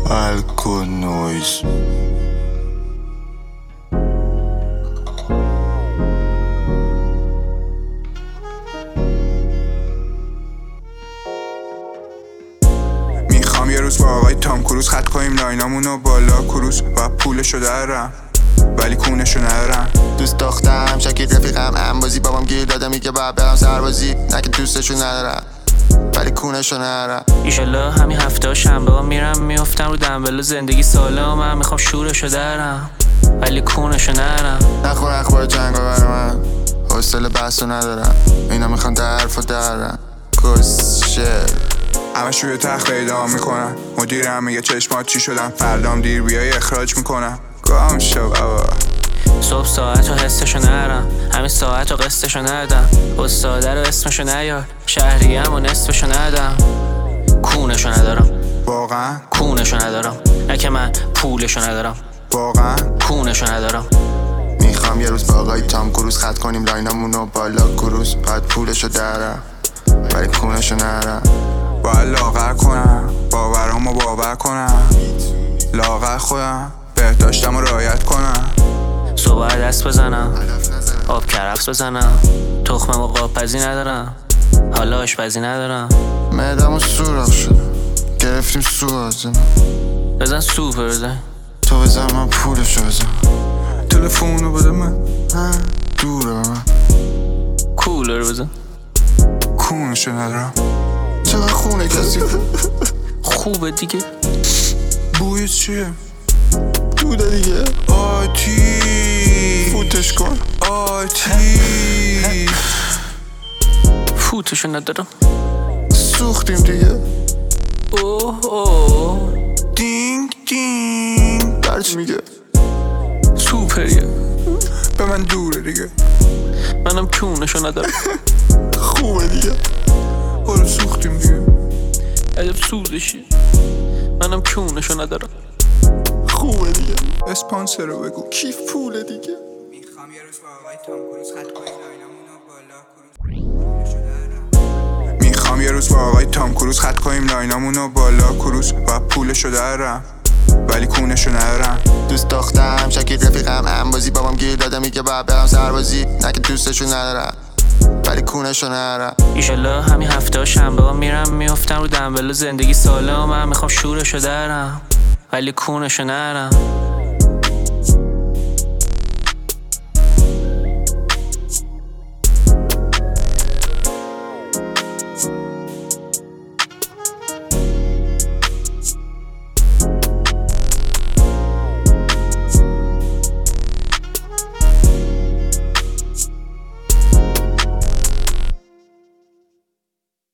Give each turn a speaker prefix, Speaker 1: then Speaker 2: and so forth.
Speaker 1: الکل نویز.
Speaker 2: میخوام یه روز با آقای تام کروز خط کنیم لاینامونو بالا کروز و پولشو درم ولی کونشو ندارم.
Speaker 1: دوست دخترم شکیل رفیقم انبازی بابام گیر داده میگه باید برم سربازی نه که دوستشو ندارم ولی کونشو ندارم.
Speaker 3: ایشالله همین هفته شنبه ها میرم میفتم رو دنبل زندگی سالم. من میخوام شورشو درم ولی کونشو ندارم.
Speaker 1: نخور اخبار جنگا بر من حوصله بحثو ندارم. اینا میخوان در حرفو درم کسشه.
Speaker 2: همش روی تخت اعدام میکنن. مدیرم میگه چشمات چی شدن فردام دیر بیای اخراج میکنم. گام شو بابا.
Speaker 3: صبح ساعت و حسشو نرم همین ساعت و قسطشو ندم. استاده رو اسمشو نیار شهریم و نصفشو ندم. کونشو ندارم
Speaker 2: واقعا
Speaker 3: کونشو ندارم. نه که من پولشو ندارم
Speaker 2: واقعا
Speaker 3: کونشو ندارم.
Speaker 1: میخوام یه روز با آقای تام کروز خط کنیم لاینامونو بالا کروز باید پولشو درم ولی کونشو ندارم.
Speaker 2: باید لاغر کنم باورامو باور کنم. لاغر خودم بهداشتم رو رعایت کنم.
Speaker 3: صبح دست بزنم آب کرفس بزنم. تخمم و قاپزی ندارم حالا آشپزی ندارم.
Speaker 1: معدمو سوراخ شده گرفتیم سو آزم.
Speaker 3: بزن سوپر بزن
Speaker 1: تو بزن من پولشو بزن.
Speaker 2: تلفونو بده من
Speaker 1: دوره من
Speaker 3: کولر بزن
Speaker 2: کونشو ندارم.
Speaker 1: چقدر خونه کسی
Speaker 3: خوبه دیگه.
Speaker 2: بوی چیه؟
Speaker 1: دوده دیگه
Speaker 2: آتی
Speaker 1: فوتش کن
Speaker 2: آتی
Speaker 3: فوتشو ندارم.
Speaker 1: سوختیم دیگه
Speaker 3: اوه اوه
Speaker 2: دینگ دینگ
Speaker 1: درچ میگه
Speaker 3: سوپریه.
Speaker 2: به من دوره دیگه.
Speaker 3: منم کونشو ندارم.
Speaker 1: خوبه دیگه
Speaker 2: برو سوختیم دیگه.
Speaker 3: عجب سوزشی. منم کونشو ندارم.
Speaker 1: خوبه دیگه
Speaker 2: اسپانسر رو بگو.
Speaker 1: کیف پوله دیگه.
Speaker 2: میخوام یه روز با آقای تام کروز خط کنیم لاینامونو بالا کروز. میخوام یه روز با آقای تام کروز خط کنیم لاینامونو بالا کروز و پولشو درم ولی کونشو ندارم.
Speaker 1: دوست دخترم شکیل رفیقم انبازی بابام گیر داده میگه باید برم سربازی نه که دوستشو ندارم ولی کونشو ندارم.
Speaker 3: ایشالله همین هفته شنبه ها میرم میفتم رو دنبل زندگی سالم. من میخوام شورشو درم ولی کونشو ندارم.